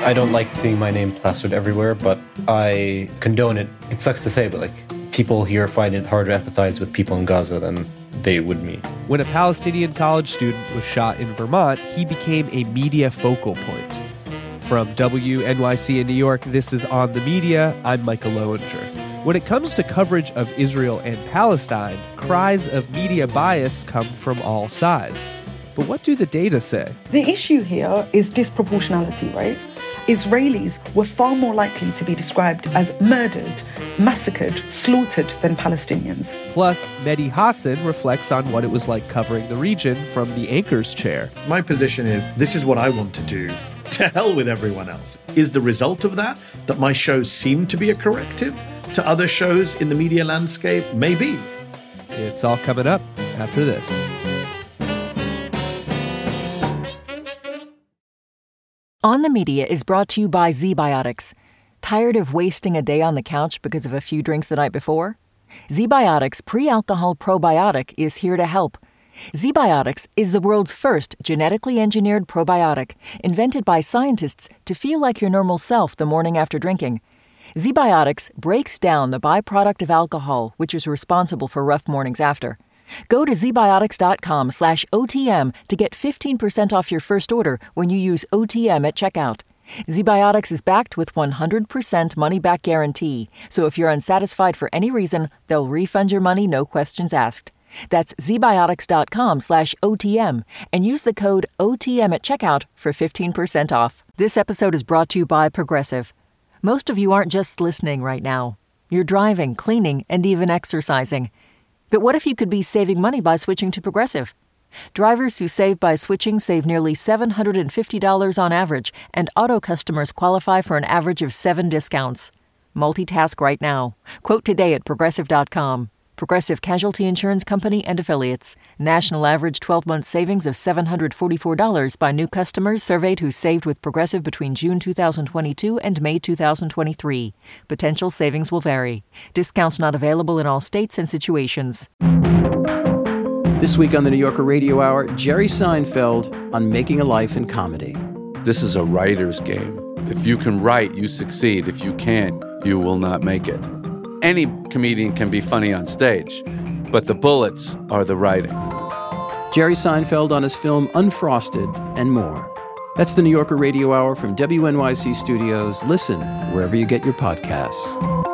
I don't like seeing my name plastered everywhere, but I condone it. It sucks to say, but people here find it hard to empathize with people in Gaza than they would me. When a Palestinian college student was shot in Vermont, he became a media focal point. From WNYC in New York, this is On the Media. I'm Michael Lowinger. When it comes to coverage of Israel and Palestine, cries of media bias come from all sides. But what do the data say? The issue here is disproportionality, right? Israelis were far more likely to be described as murdered, massacred, slaughtered than Palestinians. Plus, Mehdi Hassan reflects on what it was like covering the region from the anchor's chair. My position is, this is what I want to do. To hell with everyone else. Is the result of that my shows seem to be a corrective to other shows in the media landscape? Maybe. It's all coming up after this. On the Media is brought to you by ZBiotics. Tired of wasting a day on the couch because of a few drinks the night before? ZBiotics Pre-Alcohol Probiotic is here to help. ZBiotics is the world's first genetically engineered probiotic, invented by scientists to feel like your normal self the morning after drinking. ZBiotics breaks down the byproduct of alcohol, which is responsible for rough mornings after. Go to zbiotics.com/OTM to get 15% off your first order when you use OTM at checkout. ZBiotics is backed with 100% money-back guarantee, so if you're unsatisfied for any reason, they'll refund your money, no questions asked. That's zbiotics.com/OTM and use the code OTM at checkout for 15% off. This episode is brought to you by Progressive. Most of you aren't just listening right now. You're driving, cleaning, and even exercising. But what if you could be saving money by switching to Progressive? Drivers who save by switching save nearly $750 on average, and auto customers qualify for an average of 7 discounts. Multitask right now. Quote today at Progressive.com. Progressive Casualty Insurance Company and Affiliates. National average 12-month savings of $744 by new customers surveyed who saved with Progressive between June 2022 and May 2023. Potential savings will vary. Discounts not available in all states and situations. This week on the New Yorker Radio Hour, Jerry Seinfeld on making a life in comedy. This is a writer's game. If you can write, you succeed. If you can't, you will not make it. Any comedian can be funny on stage, but the bullets are the writing. Jerry Seinfeld on his film Unfrosted and more. That's the New Yorker Radio Hour from WNYC Studios. Listen wherever you get your podcasts.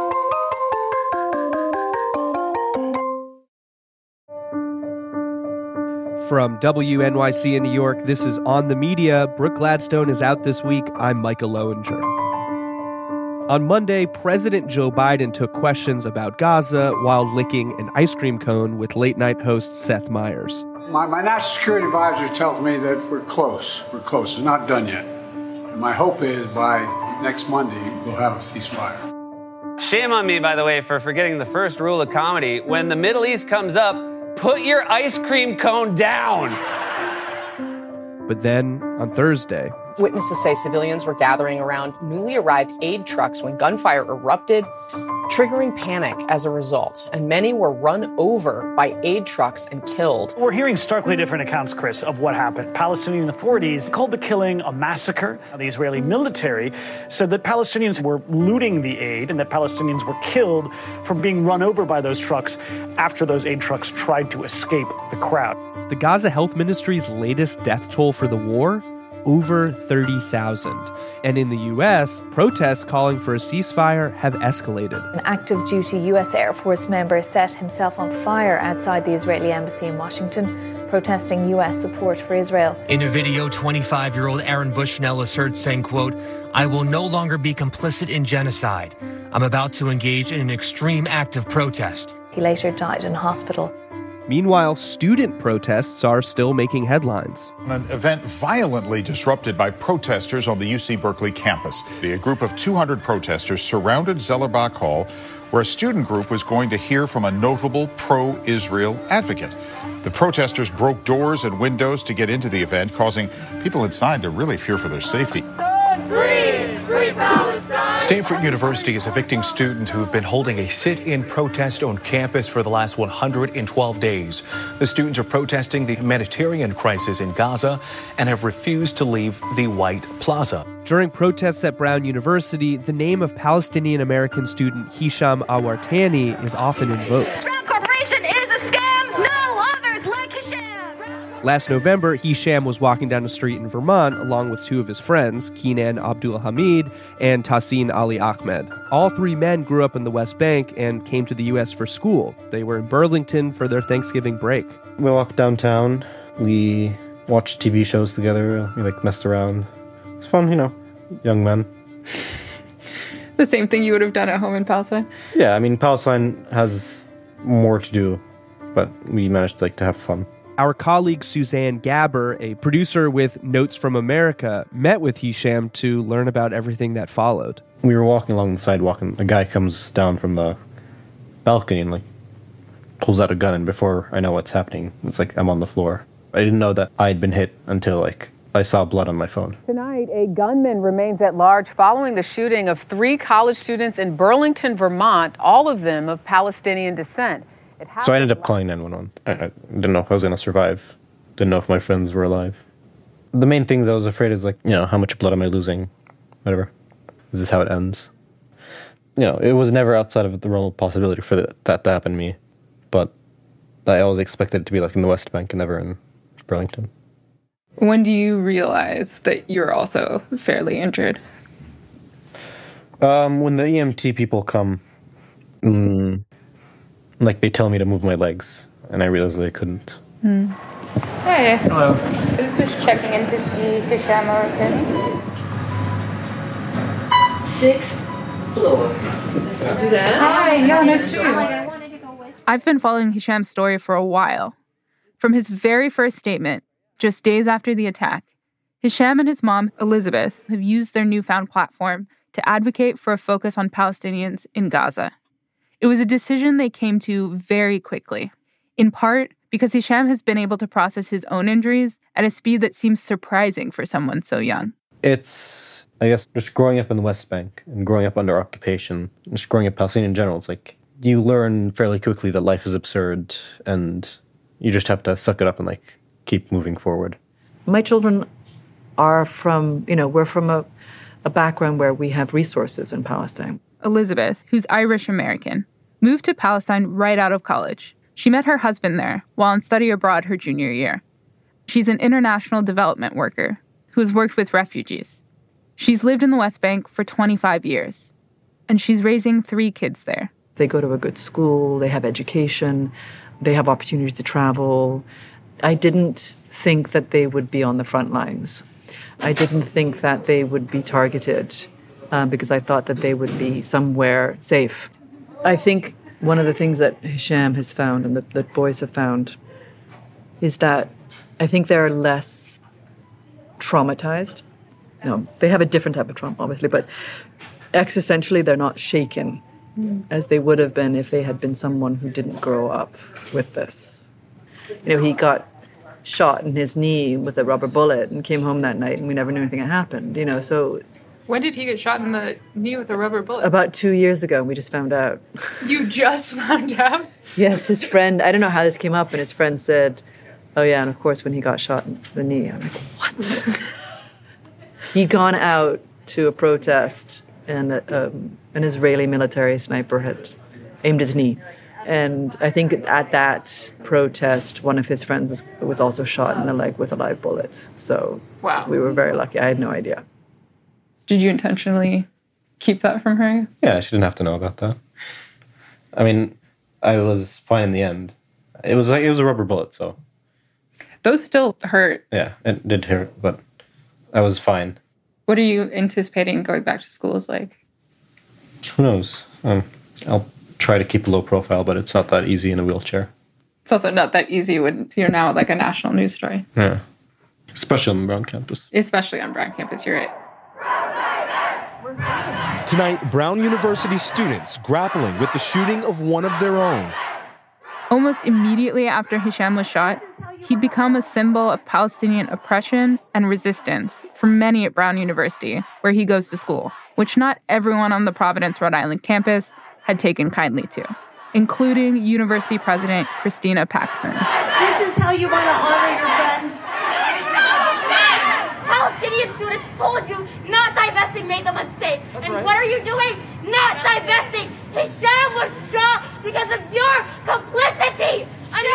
From WNYC in New York, this is On the Media. Brooke Gladstone is out this week. I'm Michael Lowinger. On Monday, President Joe Biden took questions about Gaza while licking an ice cream cone with late-night host Seth Meyers. My national security advisor tells me that we're close. We're close. It's not done yet. And my hope is by next Monday, we'll have a ceasefire. Shame on me, by the way, for forgetting the first rule of comedy. When the Middle East comes up, put your ice cream cone down. But then, on Thursday, witnesses say civilians were gathering around newly arrived aid trucks when gunfire erupted, triggering panic as a result, and many were run over by aid trucks and killed. We're hearing starkly different accounts, Chris, of what happened. Palestinian authorities called the killing a massacre. The Israeli military said that Palestinians were looting the aid and that Palestinians were killed from being run over by those trucks after those aid trucks tried to escape the crowd. The Gaza Health Ministry's latest death toll for the war? Over 30,000. And in the U.S., protests calling for a ceasefire have escalated. An active duty U.S. Air Force member set himself on fire outside the Israeli embassy in Washington, protesting U.S. support for Israel. In a video, 25-year-old Aaron Bushnell asserts, saying, quote, "I will no longer be complicit in genocide. I'm about to engage in an extreme act of protest." He later died in hospital. Meanwhile, student protests are still making headlines. An event violently disrupted by protesters on the UC Berkeley campus. A group of 200 protesters surrounded Zellerbach Hall, where a student group was going to hear from a notable pro-Israel advocate. The protesters broke doors and windows to get into the event, causing people inside to really fear for their safety. Free Palestine! Stanford University is evicting students who have been holding a sit-in protest on campus for the last 112 days. The students are protesting the humanitarian crisis in Gaza and have refused to leave the White Plaza. During protests at Brown University, the name of Palestinian-American student Hisham Awartani is often invoked. Brown Corporation is a scam! No others like Hisham! Last November, Hisham was walking down a street in Vermont along with two of his friends, Keenan Abdul Hamid and Tahsin Ali Ahmed. All three men grew up in the West Bank and came to the U.S. for school. They were in Burlington for their Thanksgiving break. We walked downtown. We watched TV shows together. We messed around. It's fun, young men. The same thing you would have done at home in Palestine? Yeah, I mean, Palestine has more to do, but we managed to have fun. Our colleague Suzanne Gaber, a producer with Notes from America, met with Hisham to learn about everything that followed. We were walking along the sidewalk, and a guy comes down from the balcony and pulls out a gun, and before I know what's happening, it's I'm on the floor. I didn't know that I'd been hit until I saw blood on my phone. Tonight, a gunman remains at large following the shooting of 3 college students in Burlington, Vermont, all of them of Palestinian descent. So I ended up calling 911. I didn't know if I was going to survive. Didn't know if my friends were alive. The main things I was afraid is how much blood am I losing? Whatever. Is this how it ends? It was never outside of the realm of possibility for that to happen to me. But I always expected it to be in the West Bank and never in Burlington. When do you realize that you're also fairly injured? When the EMT people come, they tell me to move my legs, and I realized that I couldn't. Hey. Hello. I was just checking in to see Hisham Awartani. 6th floor. Suzanne? Hi, yeah, nice to meet you. I've been following Hisham's story for a while. From his very first statement, just days after the attack, Hisham and his mom, Elizabeth, have used their newfound platform to advocate for a focus on Palestinians in Gaza. It was a decision they came to very quickly, in part because Hisham has been able to process his own injuries at a speed that seems surprising for someone so young. It's, I guess, just growing up in the West Bank and growing up under occupation, just growing up Palestinian in general, it's you learn fairly quickly that life is absurd and you just have to suck it up and keep moving forward. My children are from, we're from a background where we have resources in Palestine. Elizabeth, who's Irish American, moved to Palestine right out of college. She met her husband there while on study abroad her junior year. She's an international development worker who has worked with refugees. She's lived in the West Bank for 25 years, and she's raising 3 kids there. They go to a good school, they have education, they have opportunities to travel. I didn't think that they would be on the front lines. I didn't think that they would be targeted because I thought that they would be somewhere safe. I think one of the things that Hisham has found and that boys have found is that I think they're less traumatized. No, they have a different type of trauma, obviously, but existentially they're not shaken as they would have been if they had been someone who didn't grow up with this. He got shot in his knee with a rubber bullet and came home that night and we never knew anything had happened, so... When did he get shot in the knee with a rubber bullet? About 2 years ago, we just found out. You just found out? Yes, his friend, I don't know how this came up, and his friend said, oh yeah, and of course when he got shot in the knee. I'm what? He'd gone out to a protest and an Israeli military sniper had aimed his knee. And I think at that protest, one of his friends was also shot in the leg with a live bullet. So wow. We were very lucky. I had no idea. Did you intentionally keep that from her? Yeah, she didn't have to know about that. I mean, I was fine in the end. It was a rubber bullet, so. Those still hurt. Yeah, it did hurt, but I was fine. What are you anticipating going back to school is like? Who knows? I'll try to keep a low profile, but it's not that easy in a wheelchair. It's also not that easy when you're now a national news story. Yeah, especially on Brown campus. Especially on Brown campus, you're right. Tonight, Brown University students grappling with the shooting of one of their own. Almost immediately after Hisham was shot, he'd become a symbol of Palestinian oppression and resistance for many at Brown University, where he goes to school, which not everyone on the Providence, Rhode Island campus had taken kindly to, including University President Christina Paxson. This is how you want to honor your friend? Palestinian students told you not divesting made them unsafe. That's and right. What are you doing? Not divesting. Hisham was shot because of your complicity.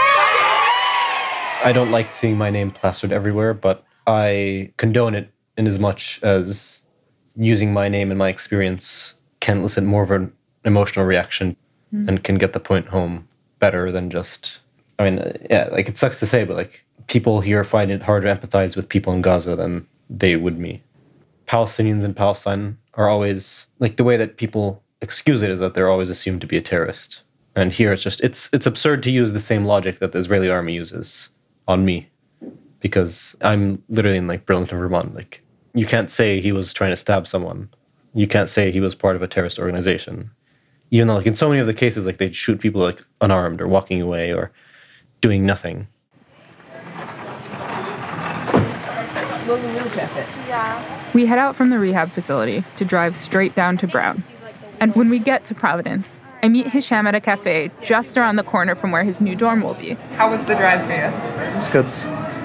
I don't like seeing my name plastered everywhere, but I condone it in as much as using my name and my experience can elicit more of an emotional reaction and can get the point home better than just, I mean, yeah, like it sucks to say, but like people here find it hard to empathize with people in Gaza than they would me. Palestinians in Palestine are always, like the way that people excuse it is that they're always assumed to be a terrorist. And here it's just, it's absurd to use the same logic that the Israeli army uses on me. Because I'm literally in like Burlington, Vermont. Like, you can't say he was trying to stab someone. You can't say he was part of a terrorist organization. Even though like in so many of the cases, like they'd shoot people like unarmed or walking away or doing nothing. We head out from the rehab facility to drive straight down to Brown. And when we get to Providence, I meet Hisham at a cafe just around the corner from where his new dorm will be. How was the drive for you? It's good.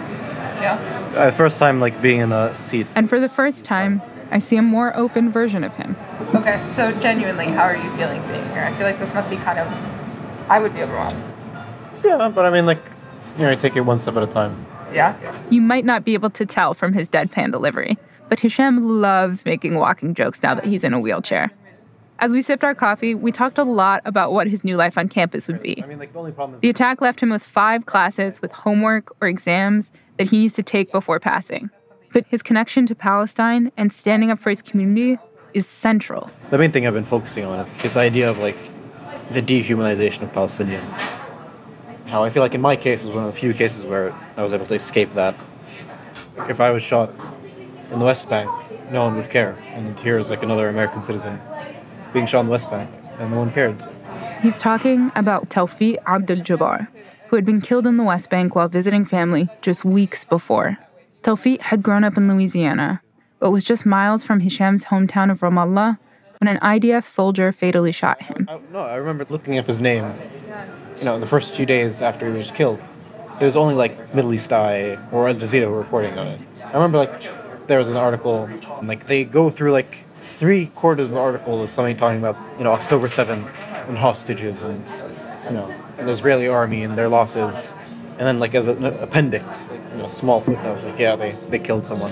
Yeah? First time like being in a seat. And for the first time, I see a more open version of him. Okay, so genuinely, how are you feeling being here? I feel like this must be kind of, I would be overwhelmed. Yeah, but I mean like, you take it one step at a time. Yeah? You might not be able to tell from his deadpan delivery, but Hisham loves making walking jokes now that he's in a wheelchair. As we sipped our coffee, we talked a lot about what his new life on campus would be. I mean, like, the only problem is... The attack left him with 5 classes with homework or exams that he needs to take before passing. But his connection to Palestine and standing up for his community is central. The main thing I've been focusing on is this idea of, like, the dehumanization of Palestinians. How I feel like in my case was one of the few cases where I was able to escape that. Like, if I was shot in the West Bank, no one would care. And here's, like, another American citizen being shot in the West Bank, and no one cared. He's talking about Tawfiq Abdel-Jabbar, who had been killed in the West Bank while visiting family just weeks before. Tawfiq had grown up in Louisiana, but was just miles from Hisham's hometown of Ramallah when an IDF soldier fatally shot him. I remember looking up his name, the first few days after he was killed. It was only like Middle East Eye or Al Jazeera were reporting on it. I remember there was an article, and they go through 3/4 of the article is somebody talking about, October 7th and hostages and, the Israeli army and their losses. And then, as an appendix, a small footnote, they killed someone.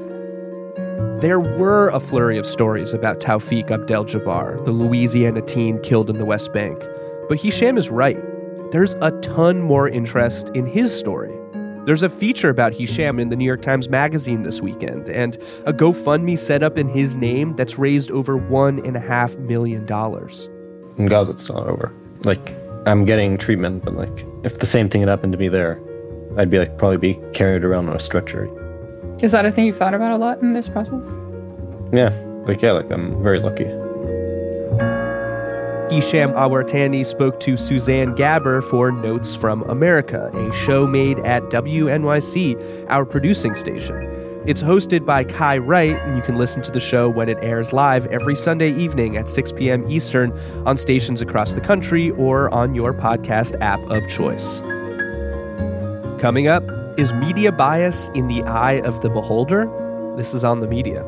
There were a flurry of stories about Tawfiq Abdel-Jabbar, the Louisiana teen killed in the West Bank. But Hisham is right. There's a ton more interest in his story. There's a feature about Hisham in the New York Times Magazine this weekend, and a GoFundMe set up in his name that's raised over $1.5 million. In Gaza, it's not over. I'm getting treatment, but if the same thing had happened to me there, I'd be probably be carried around on a stretcher. Is that a thing you've thought about a lot in this process? Yeah, I'm very lucky. Hisham Awartani spoke to Suzanne Gaber for Notes from America, a show made at WNYC, our producing station. It's hosted by Kai Wright, and you can listen to the show when it airs live every Sunday evening at 6 p.m. Eastern on stations across the country or on your podcast app of choice. Coming up, is media bias in the eye of the beholder? This is On the Media.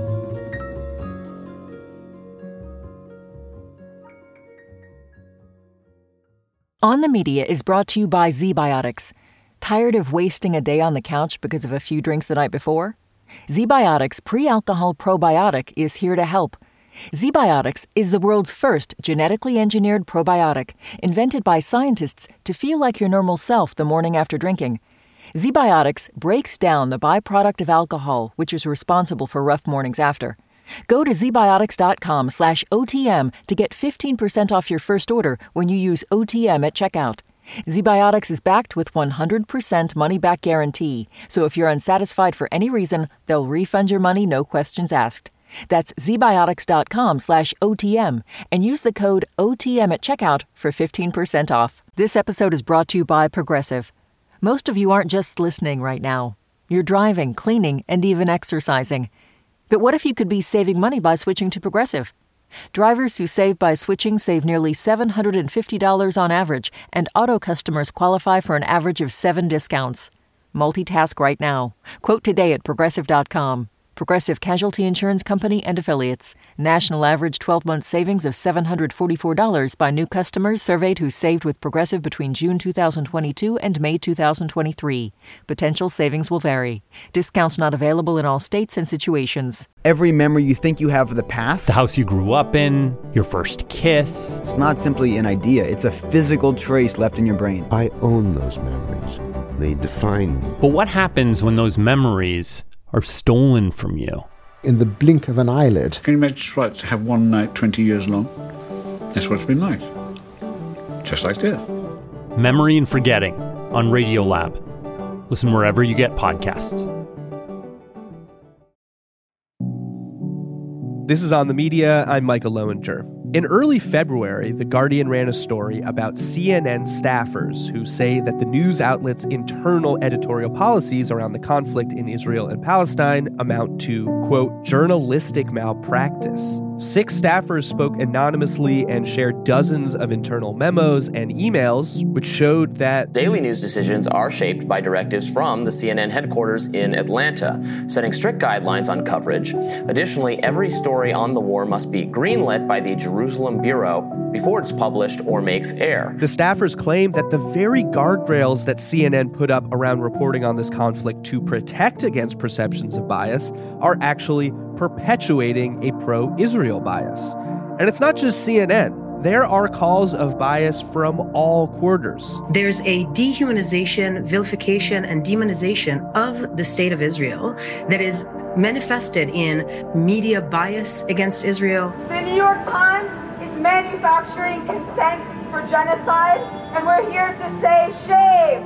On the Media is brought to you by ZBiotics. Tired of wasting a day on the couch because of a few drinks the night before? ZBiotics Pre-Alcohol Probiotic is here to help. ZBiotics is the world's first genetically engineered probiotic, invented by scientists to feel like your normal self the morning after drinking. ZBiotics breaks down the byproduct of alcohol, which is responsible for rough mornings after. Go to zbiotics.com/OTM to get 15% off your first order when you use OTM at checkout. ZBiotics is backed with 100% money-back guarantee, so if you're unsatisfied for any reason, they'll refund your money, no questions asked. That's zbiotics.com/OTM and use the code OTM at checkout for 15% off. This episode is brought to you by Progressive. Most of you aren't just listening right now. You're driving, cleaning, and even exercising. But what if you could be saving money by switching to Progressive? Drivers who save by switching save nearly $750 on average, and auto customers qualify for an average of 7 discounts. Multitask right now. Quote today at Progressive.com. Progressive Casualty Insurance Company and Affiliates. National average 12-month savings of $744 by new customers surveyed who saved with Progressive between June 2022 and May 2023. Potential savings will vary. Discounts not available in all states and situations. Every memory you think you have of the past, the house you grew up in, your first kiss. It's not simply an idea, it's a physical trace left in your brain. I own those memories. They define me. But what happens when those memories are stolen from you? In the blink of an eyelid. Can you imagine what to have one night 20 years long? That's what it's been like. Just like death. Memory and Forgetting on Radiolab. Listen wherever you get podcasts. This is On the Media. I'm Michael Lowinger. In early February, The Guardian ran a story about CNN staffers who say that the news outlet's internal editorial policies around the conflict in Israel and Palestine amount to, quote, journalistic malpractice. 6 staffers spoke anonymously and shared dozens of internal memos and emails, which showed that daily news decisions are shaped by directives from the CNN headquarters in Atlanta, setting strict guidelines on coverage. Additionally, every story on the war must be greenlit by the Jerusalem Bureau before it's published or makes air. The staffers claim that the very guardrails that CNN put up around reporting on this conflict to protect against perceptions of bias are actually perpetuating a pro-Israel bias. And it's not just CNN. There are calls of bias from all quarters. There's a dehumanization, vilification, and demonization of the state of Israel that is manifested in media bias against Israel. The New York Times is manufacturing consent for genocide, and we're here to say shame.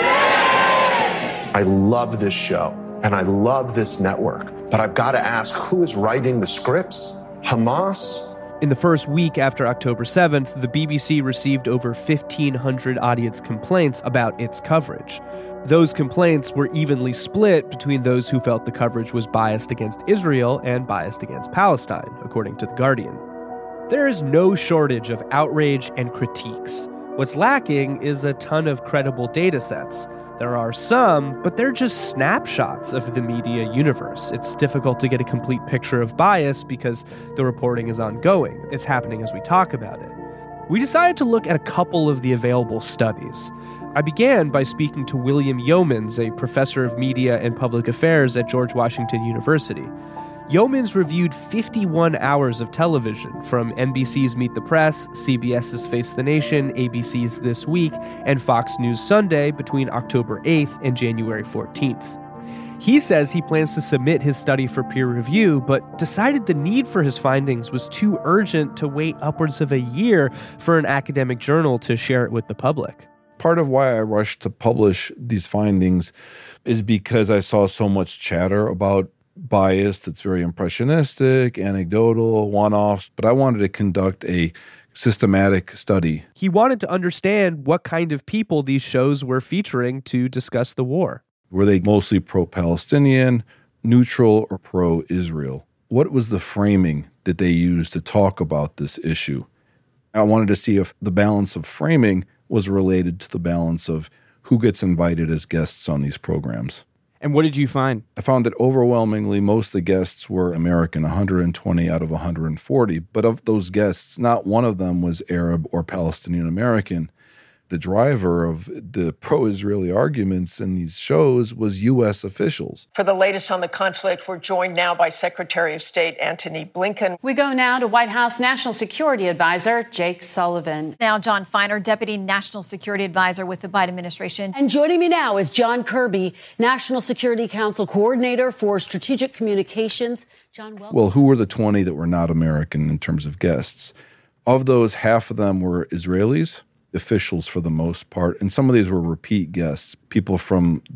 I love this show, and I love this network. But I've got to ask, who is writing the scripts? Hamas? In the first week after October 7th, the BBC received over 1,500 audience complaints about its coverage. Those complaints were evenly split between those who felt the coverage was biased against Israel and biased against Palestine, according to The Guardian. There is no shortage of outrage and critiques. What's lacking is a ton of credible data sets. There are some, but they're just snapshots of the media universe. It's difficult to get a complete picture of bias because the reporting is ongoing. It's happening as we talk about it. We decided to look at a couple of the available studies. I began by speaking to William Yeomans, a professor of media and public affairs at George Washington University. Yeomans reviewed 51 hours of television from NBC's Meet the Press, CBS's Face the Nation, ABC's This Week, and Fox News Sunday between October 8th and January 14th. He says he plans to submit his study for peer review, but decided the need for his findings was too urgent to wait upwards of a year for an academic journal to share it with the public. Part of why I rushed to publish these findings is because I saw so much chatter about bias that's very impressionistic, anecdotal, one-offs, but I wanted to conduct a systematic study. He wanted to understand what kind of people these shows were featuring to discuss the war. Were they mostly pro-Palestinian, neutral, or pro-Israel? What was the framing that they used to talk about this issue? I wanted to see if the balance of framing was related to the balance of who gets invited as guests on these programs. And what did you find? I found that overwhelmingly most of the guests were American, 120 out of 140. But of those guests, not one of them was Arab or Palestinian American. The driver of the pro-Israeli arguments in these shows was U.S. officials. For the latest on the conflict, we're joined now by Secretary of State Antony Blinken. We go now to White House National Security Advisor Jake Sullivan. Now, John Feiner, Deputy National Security Advisor with the Biden administration. And joining me now is John Kirby, National Security Council Coordinator for Strategic Communications. John, welcome. Well, who were the 20 that were not American in terms of guests? Of those, half of them were Israelis, officials for the most part, and some of these were repeat guests, people from the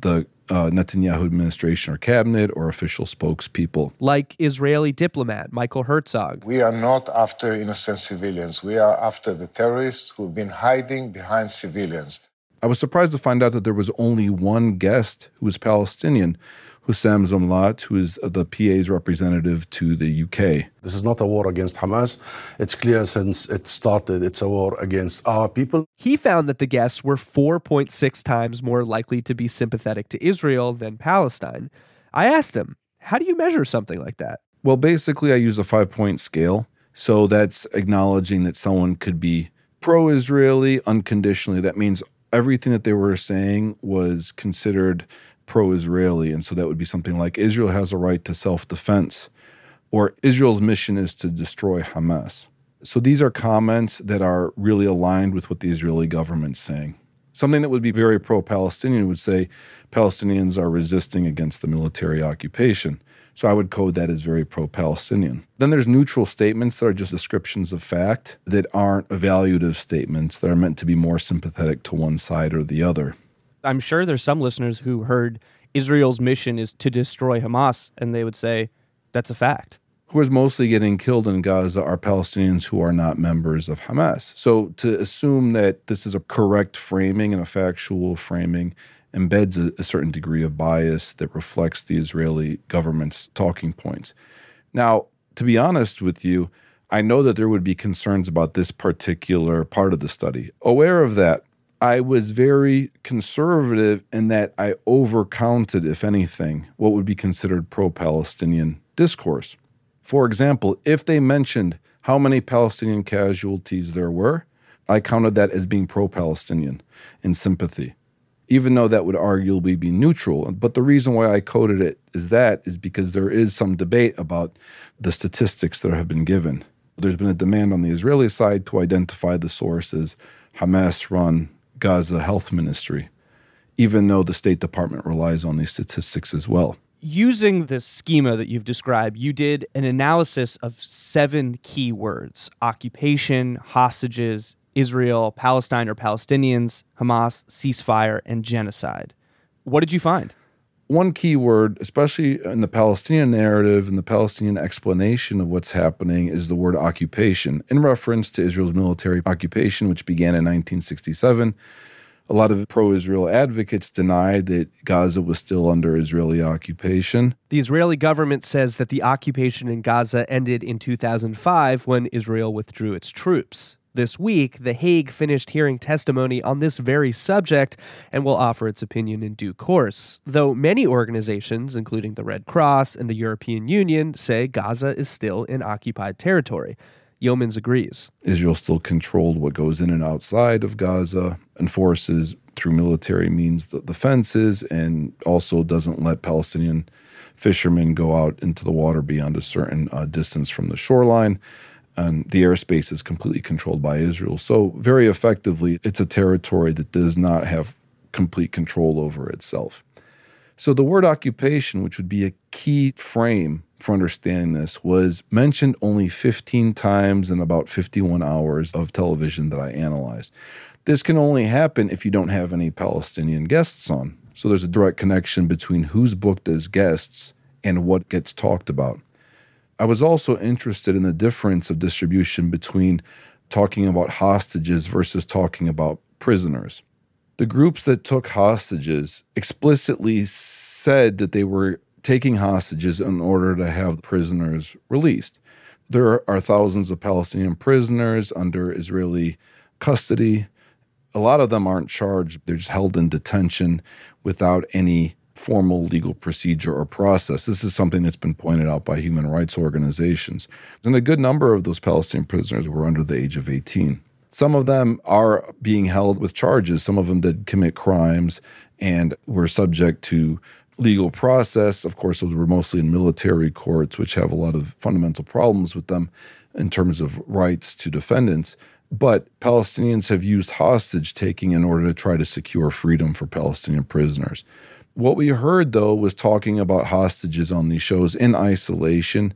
Netanyahu administration or cabinet or official spokespeople. Like Israeli diplomat Michael Herzog. We are not after innocent civilians. We are after the terrorists who've been hiding behind civilians. I was surprised to find out that there was only one guest who was Palestinian, Hussam Zomlat, who is the PA's representative to the UK. This is not a war against Hamas. It's clear since it started, it's a war against our people. He found that the guests were 4.6 times more likely to be sympathetic to Israel than Palestine. I asked him, how do you measure something like that? Well, basically, I use a 5-point scale. So that's acknowledging that someone could be pro-Israeli unconditionally. That means everything that they were saying was considered pro-Israeli, and so that would be something like Israel has a right to self-defense, or Israel's mission is to destroy Hamas. So these are comments that are really aligned with what the Israeli government's saying. Something that would be very pro-Palestinian would say Palestinians are resisting against the military occupation. So I would code that as very pro-Palestinian. Then there's neutral statements that are just descriptions of fact that aren't evaluative statements that are meant to be more sympathetic to one side or the other. I'm sure there's some listeners who heard Israel's mission is to destroy Hamas, and they would say, that's a fact. Who is mostly getting killed in Gaza are Palestinians who are not members of Hamas. So to assume that this is a correct framing and a factual framing embeds a certain degree of bias that reflects the Israeli government's talking points. Now, to be honest with you, I know that there would be concerns about this particular part of the study. Aware of that, I was very conservative in that I overcounted, if anything, what would be considered pro-Palestinian discourse. For example, if they mentioned how many Palestinian casualties there were, I counted that as being pro-Palestinian in sympathy, even though that would arguably be neutral. But the reason why I coded it as that is because there is some debate about the statistics that have been given. There's been a demand on the Israeli side to identify the sources, Hamas-run Gaza Health Ministry, even though the State Department relies on these statistics as well. Using the schema that you've described, you did an analysis of 7 key words: occupation, hostages, Israel, Palestine or Palestinians, Hamas, ceasefire, and genocide. What did you find? One key word, especially in the Palestinian narrative and the Palestinian explanation of what's happening, is the word occupation, in reference to Israel's military occupation, which began in 1967. A lot of pro-Israel advocates denied that Gaza was still under Israeli occupation. The Israeli government says that the occupation in Gaza ended in 2005 when Israel withdrew its troops. This week, The Hague finished hearing testimony on this very subject and will offer its opinion in due course, though many organizations, including the Red Cross and the European Union, say Gaza is still in occupied territory. Yeomans agrees. Israel still controlled what goes in and outside of Gaza, enforces through military means the fences, and also doesn't let Palestinian fishermen go out into the water beyond a certain distance from the shoreline. And the airspace is completely controlled by Israel. So very effectively, it's a territory that does not have complete control over itself. So the word occupation, which would be a key frame for understanding this, was mentioned only 15 times in about 51 hours of television that I analyzed. This can only happen if you don't have any Palestinian guests on. So there's a direct connection between who's booked as guests and what gets talked about. I was also interested in the difference of distribution between talking about hostages versus talking about prisoners. The groups that took hostages explicitly said that they were taking hostages in order to have prisoners released. There are thousands of Palestinian prisoners under Israeli custody. A lot of them aren't charged. They're just held in detention without any formal legal procedure or process. This is something that's been pointed out by human rights organizations. And a good number of those Palestinian prisoners were under the age of 18. Some of them are being held with charges. Some of them did commit crimes and were subject to legal process. Of course, those were mostly in military courts, which have a lot of fundamental problems with them in terms of rights to defendants. But Palestinians have used hostage taking in order to try to secure freedom for Palestinian prisoners. What we heard, though, was talking about hostages on these shows in isolation.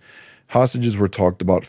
Hostages were talked about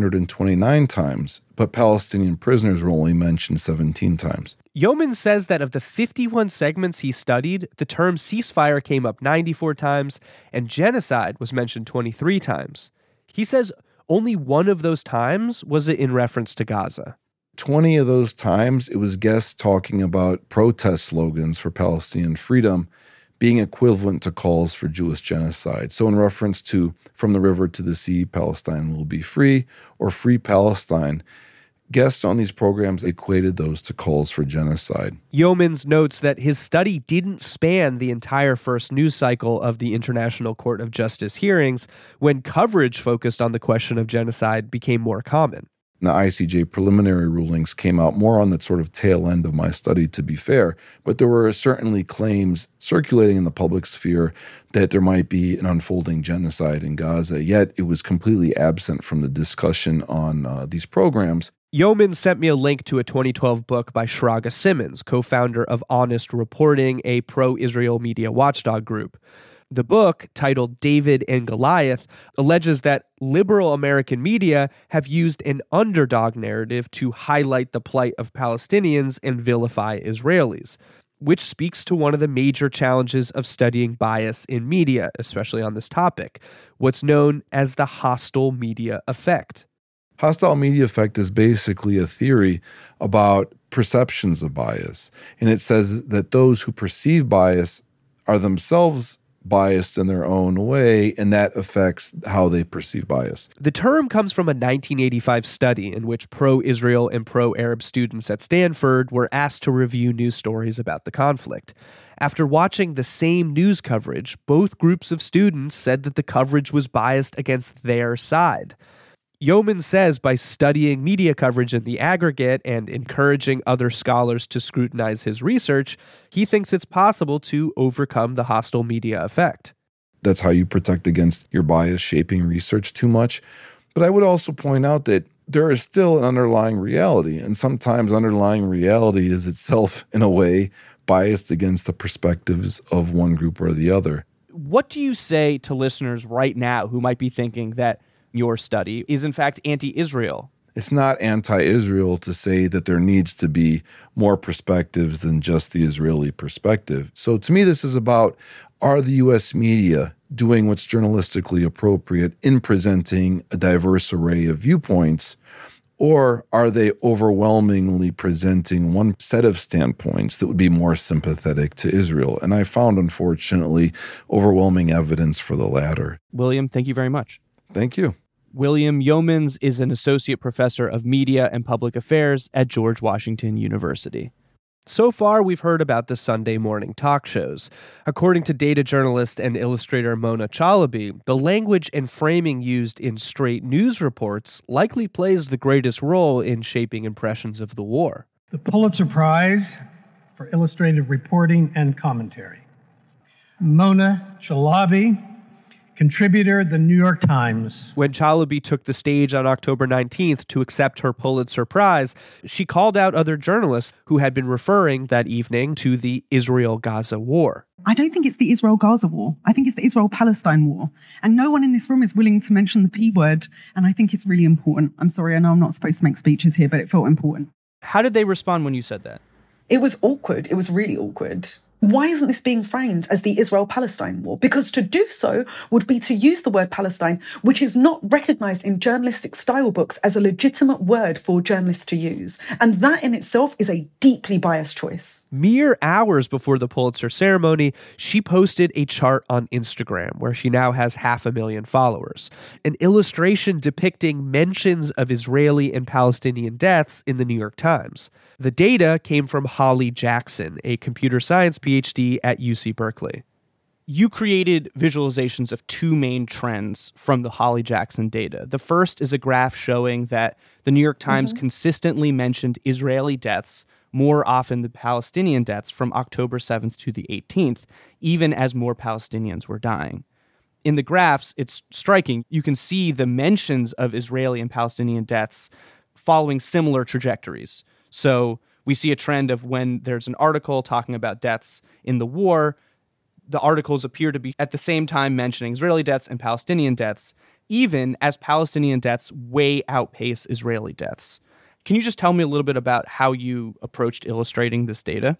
529 times, but Palestinian prisoners were only mentioned 17 times. Yeoman says that of the 51 segments he studied, the term ceasefire came up 94 times, and genocide was mentioned 23 times. He says only one of those times was it in reference to Gaza. 20 of those times, it was guests talking about protest slogans for Palestinian freedom being equivalent to calls for Jewish genocide. So in reference to From the River to the Sea, Palestine will be free, or Free Palestine, guests on these programs equated those to calls for genocide. Yeomans notes that his study didn't span the entire first news cycle of the International Court of Justice hearings, when coverage focused on the question of genocide became more common. The ICJ preliminary rulings came out more on the sort of tail end of my study, to be fair, but there were certainly claims circulating in the public sphere that there might be an unfolding genocide in Gaza, yet it was completely absent from the discussion on these programs. Yeoman sent me a link to a 2012 book by Shraga Simmons, co-founder of Honest Reporting, a pro-Israel media watchdog group. The book, titled David and Goliath, alleges that liberal American media have used an underdog narrative to highlight the plight of Palestinians and vilify Israelis, which speaks to one of the major challenges of studying bias in media, especially on this topic, what's known as the hostile media effect. Hostile media effect is basically a theory about perceptions of bias, and it says that those who perceive bias are themselves biased in their own way, and that affects how they perceive bias. The term comes from a 1985 study in which pro-Israel and pro-Arab students at Stanford were asked to review news stories about the conflict. After watching the same news coverage, both groups of students said that the coverage was biased against their side. Yeoman says by studying media coverage in the aggregate and encouraging other scholars to scrutinize his research, he thinks it's possible to overcome the hostile media effect. That's how you protect against your bias shaping research too much. But I would also point out that there is still an underlying reality, and sometimes underlying reality is itself, in a way, biased against the perspectives of one group or the other. What do you say to listeners right now who might be thinking that your study is in fact anti-Israel? It's not anti-Israel to say that there needs to be more perspectives than just the Israeli perspective. So to me, this is about, are the U.S. media doing what's journalistically appropriate in presenting a diverse array of viewpoints, or are they overwhelmingly presenting one set of standpoints that would be more sympathetic to Israel? And I found, unfortunately, overwhelming evidence for the latter. William, thank you very much. Thank you. William Yeomans is an associate professor of media and public affairs at George Washington University. So far, we've heard about the Sunday morning talk shows. According to data journalist and illustrator Mona Chalabi, the language and framing used in straight news reports likely plays the greatest role in shaping impressions of the war. The Pulitzer Prize for Illustrative Reporting and Commentary. Mona Chalabi, contributor, The New York Times. When Chalabi took the stage on October 19th to accept her Pulitzer Prize, she called out other journalists who had been referring that evening to the Israel-Gaza war. I don't think it's the Israel-Gaza war. I think it's the Israel-Palestine war. And no one in this room is willing to mention the P word, and I think it's really important. I'm sorry, I know I'm not supposed to make speeches here, but it felt important. How did they respond when you said that? It was awkward. It was really awkward. Why isn't this being framed as the Israel-Palestine war? Because to do so would be to use the word Palestine, which is not recognized in journalistic style books as a legitimate word for journalists to use. And that in itself is a deeply biased choice. Mere hours before the Pulitzer ceremony, she posted a chart on Instagram where she now has 500,000 followers. An illustration depicting mentions of Israeli and Palestinian deaths in the New York Times. The data came from Holly Jackson, a computer science PhD at UC Berkeley. You created visualizations of two main trends from the Holly Jackson data. The first is a graph showing that the New York Times consistently mentioned Israeli deaths more often than Palestinian deaths from October 7th to the 18th, even as more Palestinians were dying. In the graphs, it's striking. You can see the mentions of Israeli and Palestinian deaths following similar trajectories. So we see a trend of when there's an article talking about deaths in the war, the articles appear to be at the same time mentioning Israeli deaths and Palestinian deaths. even as Palestinian deaths way outpace Israeli deaths. Can you just tell me a little bit about how you approached illustrating this data?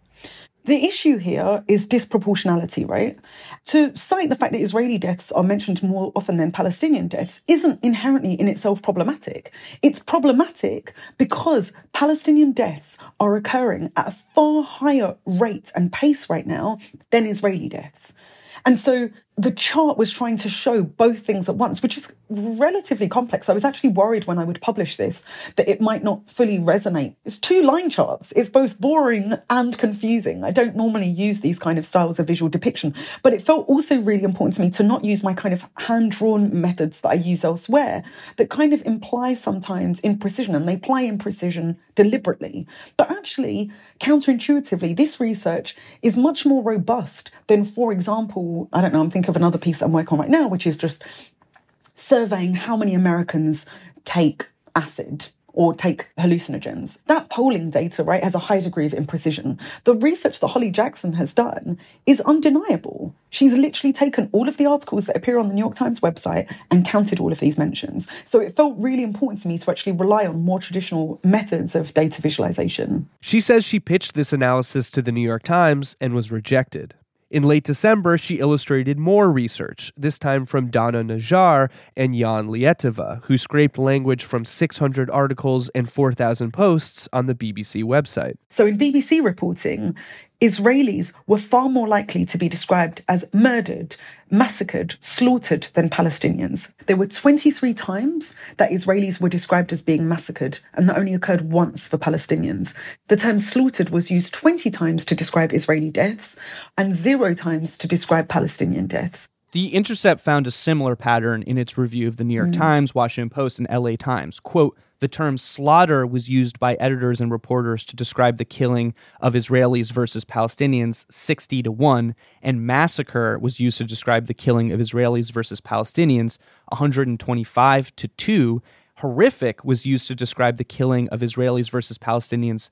The issue here is disproportionality, right? To cite the fact that Israeli deaths are mentioned more often than Palestinian deaths isn't inherently in itself problematic. It's problematic because Palestinian deaths are occurring at a far higher rate and pace right now than Israeli deaths. And so the chart was trying to show both things at once, which is relatively complex. I was actually worried when I would publish this that it might not fully resonate. It's 2 line charts. It's both boring and confusing. I don't normally use these kind of styles of visual depiction, but it felt also really important to me to not use my kind of hand-drawn methods that I use elsewhere that kind of imply sometimes imprecision, and they apply imprecision deliberately. But actually, counterintuitively, this research is much more robust than, for example, I don't know, I'm thinking of another piece that I'm working on right now, which is just surveying how many Americans take acid or take hallucinogens. That polling data, right, has a high degree of imprecision. The research that Holly Jackson has done is undeniable. She's literally taken all of the articles that appear on the New York Times website and counted all of these mentions. So it felt really important to me to actually rely on more traditional methods of data visualization. She says she pitched this analysis to the New York Times and was rejected. In late December, she illustrated more research, this time from Dana Najjar and Jan Lieteva, who scraped language from 600 articles and 4,000 posts on the BBC website. So in BBC reporting, Israelis were far more likely to be described as murdered, massacred, slaughtered than Palestinians. There were 23 times that Israelis were described as being massacred, and that only occurred once for Palestinians. The term slaughtered was used 20 times to describe Israeli deaths and 0 times to describe Palestinian deaths. The Intercept found a similar pattern in its review of the New York Times, Washington Post, and LA Times. Quote, the term slaughter was used by editors and reporters to describe the killing of Israelis versus Palestinians 60-1, and massacre was used to describe the killing of Israelis versus Palestinians 125-2. Horrific was used to describe the killing of Israelis versus Palestinians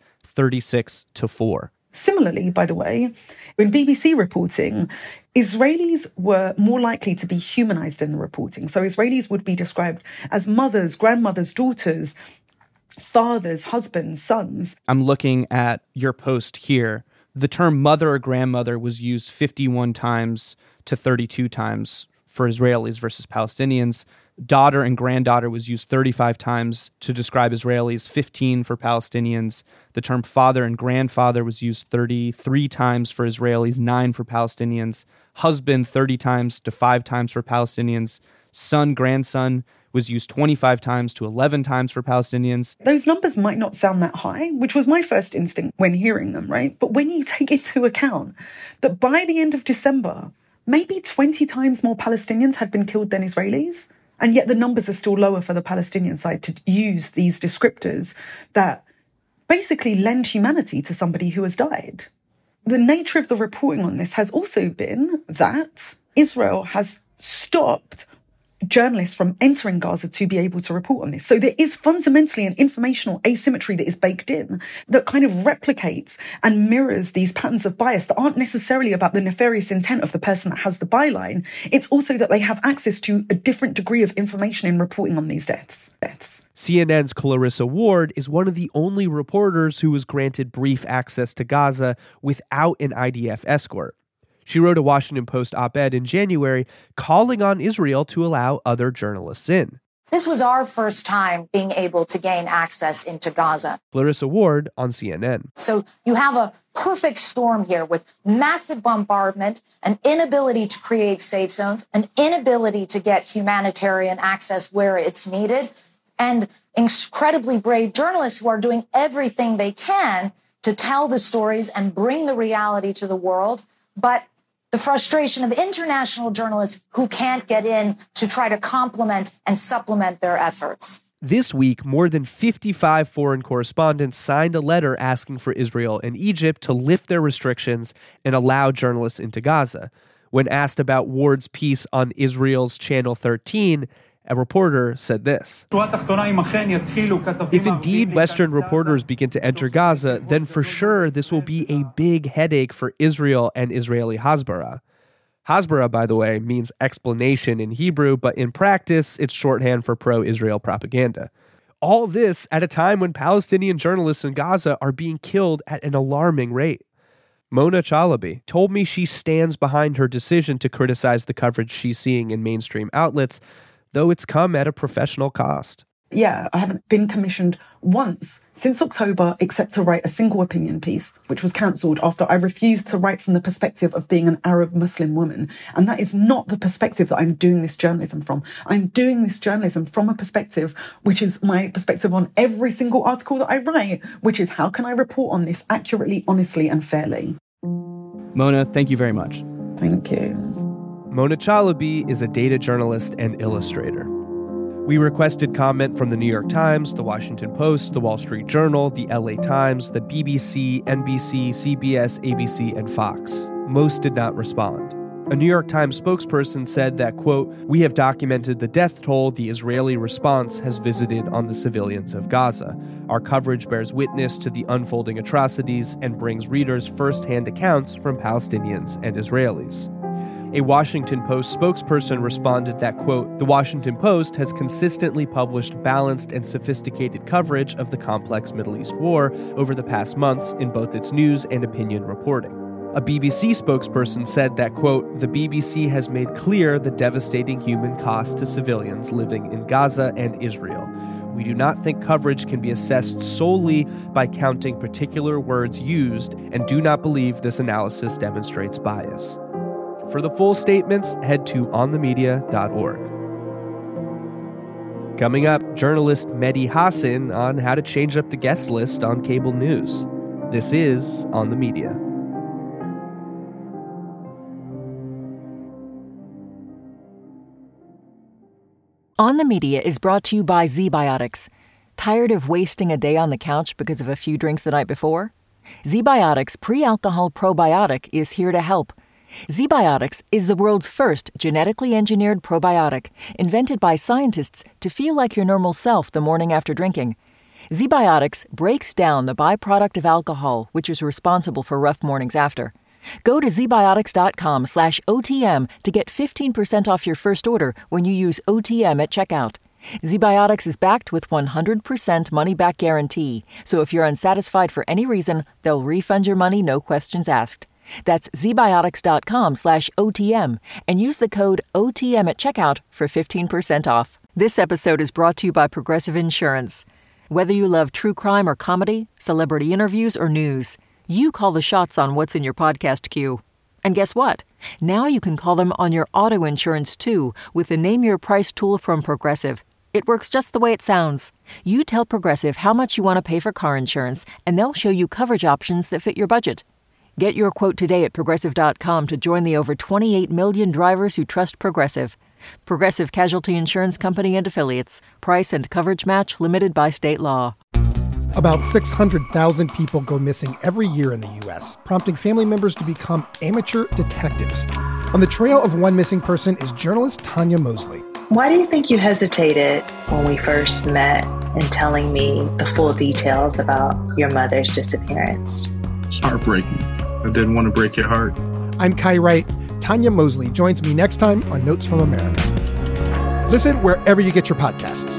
36-4. Similarly, by the way, in BBC reporting, Israelis were more likely to be humanized in the reporting. So Israelis would be described as mothers, grandmothers, daughters, fathers, husbands, sons. I'm looking at your post here. The term mother or grandmother was used 51 times to 32 times for Israelis versus Palestinians. Daughter and granddaughter was used 35 times to describe Israelis, 15 for Palestinians. The term father and grandfather was used 33 times for Israelis, 9 for Palestinians. Husband 30 times to 5 times for Palestinians. Son, grandson was used 25 times to 11 times for Palestinians. Those numbers might not sound that high, which was my first instinct when hearing them, right? But when you take into account that by the end of December, maybe 20 times more Palestinians had been killed than Israelis, and yet the numbers are still lower for the Palestinian side to use these descriptors that basically lend humanity to somebody who has died. The nature of the reporting on this has also been that Israel has stopped journalists from entering Gaza to be able to report on this. So there is fundamentally an informational asymmetry that is baked in that kind of replicates and mirrors these patterns of bias that aren't necessarily about the nefarious intent of the person that has the byline. It's also that they have access to a different degree of information in reporting on these deaths. CNN's Clarissa Ward is one of the only reporters who was granted brief access to Gaza without an IDF escort. She wrote a Washington Post op-ed in January calling on Israel to allow other journalists in. This was our first time being able to gain access into Gaza. Clarissa Ward on CNN. So you have a perfect storm here with massive bombardment, an inability to create safe zones, an inability to get humanitarian access where it's needed, and incredibly brave journalists who are doing everything they can to tell the stories and bring the reality to the world. But the frustration of international journalists who can't get in to try to complement and supplement their efforts. This week, more than 55 foreign correspondents signed a letter asking for Israel and Egypt to lift their restrictions and allow journalists into Gaza. When asked about Ward's piece on Israel's Channel 13, a reporter said this: if indeed Western reporters begin to enter Gaza, then for sure this will be a big headache for Israel and Israeli Hasbara. Hasbara, by the way, means explanation in Hebrew, but in practice, it's shorthand for pro-Israel propaganda. All this at a time when Palestinian journalists in Gaza are being killed at an alarming rate. Mona Chalabi told me she stands behind her decision to criticize the coverage she's seeing in mainstream outlets, though it's come at a professional cost. Yeah, I haven't been commissioned once since October except to write a single opinion piece, which was cancelled after I refused to write from the perspective of being an Arab Muslim woman. And that is not the perspective that I'm doing this journalism from. I'm doing this journalism from a perspective which is my perspective on every single article that I write, which is how can I report on this accurately, honestly, and fairly. Mona, thank you very much. Thank you. Mona Chalabi is a data journalist and illustrator. We requested comment from the New York Times, the Washington Post, the Wall Street Journal, the LA Times, the BBC, NBC, CBS, ABC, and Fox. Most did not respond. A New York Times spokesperson said that, quote, "We have documented the death toll the Israeli response has visited on the civilians of Gaza. Our coverage bears witness to the unfolding atrocities and brings readers first-hand accounts from Palestinians and Israelis." A Washington Post spokesperson responded that, quote, "The Washington Post has consistently published balanced and sophisticated coverage of the complex Middle East war over the past months in both its news and opinion reporting." A BBC spokesperson said that, quote, "The BBC has made clear the devastating human cost to civilians living in Gaza and Israel. We do not think coverage can be assessed solely by counting particular words used and do not believe this analysis demonstrates bias." For the full statements, head to onthemedia.org. Coming up, journalist Mehdi Hasan on how to change up the guest list on cable news. This is On the Media. On the Media is brought to you by ZBiotics. Tired of wasting a day on the couch because of a few drinks the night before? ZBiotics Pre-Alcohol Probiotic is here to help. ZBiotics is the world's first genetically engineered probiotic, invented by scientists to feel like your normal self the morning after drinking. ZBiotics breaks down the byproduct of alcohol, which is responsible for rough mornings after. Go to zbiotics.com/OTM to get 15% off your first order when you use OTM at checkout. ZBiotics is backed with 100% money-back guarantee, so if you're unsatisfied for any reason, they'll refund your money, no questions asked. That's zbiotics.com/OTM and use the code OTM at checkout for 15% off. This episode is brought to you by Progressive Insurance. Whether you love true crime or comedy, celebrity interviews or news, you call the shots on what's in your podcast queue. And guess what? Now you can call them on your auto insurance too with the Name Your Price tool from Progressive. It works just the way it sounds. You tell Progressive how much you want to pay for car insurance, and they'll show you coverage options that fit your budget. Get your quote today at Progressive.com to join the over 28 million drivers who trust Progressive. Progressive Casualty Insurance Company and Affiliates. Price and coverage match limited by state law. About 600,000 people go missing every year in the U.S., prompting family members to become amateur detectives. On the trail of one missing person is journalist Tanya Mosley. Why do you think you hesitated when we first met in telling me the full details about your mother's disappearance? It's heartbreaking. I didn't want to break your heart. I'm Kai Wright. Tanya Mosley joins me next time on Notes from America. Listen wherever you get your podcasts.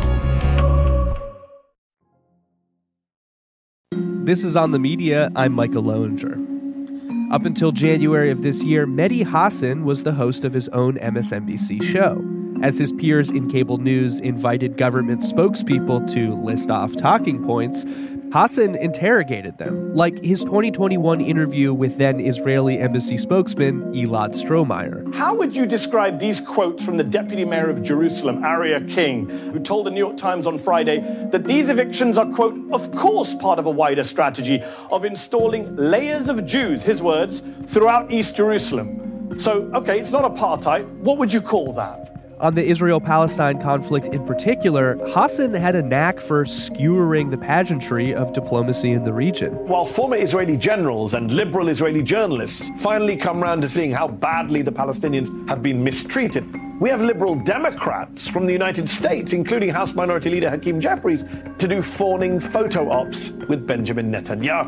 This is On the Media. I'm Michael Loewinger. Up until January of this year, Mehdi Hasan was the host of his own MSNBC show. As his peers in cable news invited government spokespeople to list off talking points, Hasan interrogated them, like his 2021 interview with then Israeli embassy spokesman Elad Strohmeyer. How would you describe these quotes from the deputy mayor of Jerusalem, Aria King, who told the New York Times on Friday that these evictions are, quote, of course part of a wider strategy of installing layers of Jews, his words, throughout East Jerusalem. So, okay, it's not apartheid. What would you call that? On the Israel-Palestine conflict in particular, Hasan had a knack for skewering the pageantry of diplomacy in the region. While former Israeli generals and liberal Israeli journalists finally come round to seeing how badly the Palestinians have been mistreated, we have liberal Democrats from the United States, including House Minority Leader Hakeem Jeffries, to do fawning photo ops with Benjamin Netanyahu.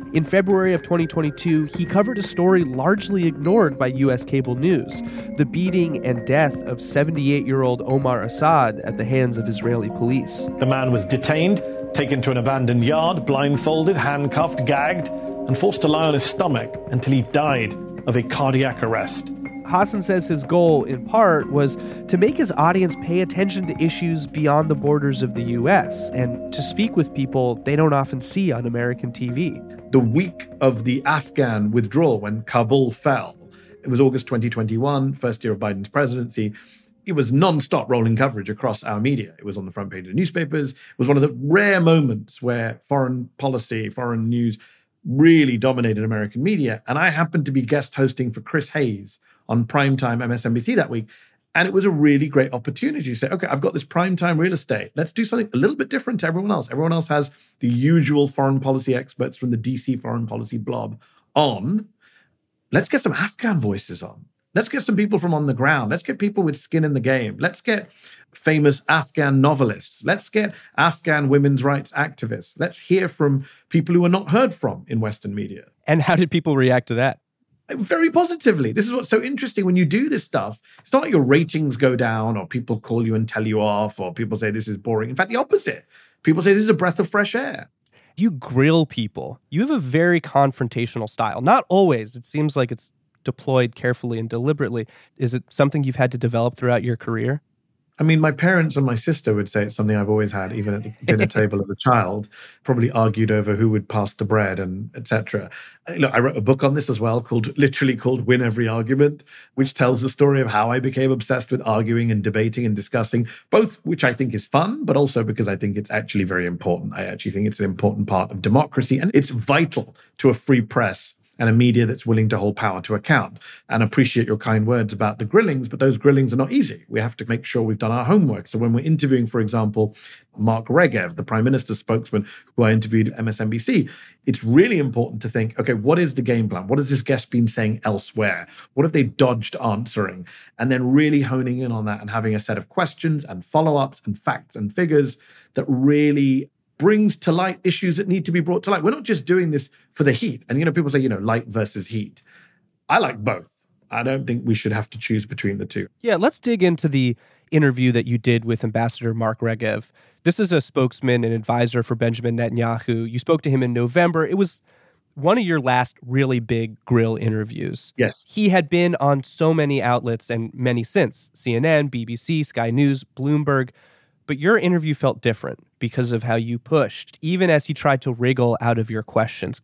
In February of 2022, he covered a story largely ignored by U.S. cable news, the beating and death of 78-year-old Omar Assad at the hands of Israeli police. The man was detained, taken to an abandoned yard, blindfolded, handcuffed, gagged, and forced to lie on his stomach until he died of a cardiac arrest. Hassan says his goal, in part, was to make his audience pay attention to issues beyond the borders of the U.S. and to speak with people they don't often see on American TV. The week of the Afghan withdrawal, when Kabul fell, it was August 2021, first year of Biden's presidency. It was non-stop rolling coverage across our media. It was on the front page of newspapers. It was one of the rare moments where foreign policy, foreign news really dominated American media. And I happened to be guest hosting for Chris Hayes on primetime MSNBC that week. And it was a really great opportunity to say, okay, I've got this primetime real estate. Let's do something a little bit different to everyone else. Everyone else has the usual foreign policy experts from the DC foreign policy blob on. Let's get some Afghan voices on. Let's get some people from on the ground. Let's get people with skin in the game. Let's get famous Afghan novelists. Let's get Afghan women's rights activists. Let's hear from people who are not heard from in Western media. And how did people react to that? Very positively. This is what's so interesting. When you do this stuff, it's not like your ratings go down or people call you and tell you off or people say this is boring. In fact, the opposite. People say this is a breath of fresh air. You grill people. You have a very confrontational style. Not always. It seems like it's deployed carefully and deliberately. Is it something you've had to develop throughout your career? I mean, my parents and my sister would say it's something I've always had, even at the dinner table as a child, probably argued over who would pass the bread and etc. Look, I wrote a book on this as well called Win Every Argument, which tells the story of how I became obsessed with arguing and debating and discussing, both which I think is fun, but also because I think it's actually very important. I actually think it's an important part of democracy, and it's vital to a free press and a media that's willing to hold power to account. And appreciate your kind words about the grillings, but those grillings are not easy. We have to make sure we've done our homework. So when we're interviewing, for example, Mark Regev, the Prime Minister's spokesman, who I interviewed at MSNBC, it's really important to think, okay, what is the game plan? What has this guest been saying elsewhere? What have they dodged answering? And then really honing in on that and having a set of questions and follow-ups and facts and figures that really brings to light issues that need to be brought to light. We're not just doing this for the heat. And, people say, light versus heat. I like both. I don't think we should have to choose between the two. Yeah, let's dig into the interview that you did with Ambassador Mark Regev. This is a spokesman and advisor for Benjamin Netanyahu. You spoke to him in November. It was one of your last really big grill interviews. Yes. He had been on so many outlets and many since, CNN, BBC, Sky News, Bloomberg. But your interview felt different because of how you pushed, even as he tried to wriggle out of your questions.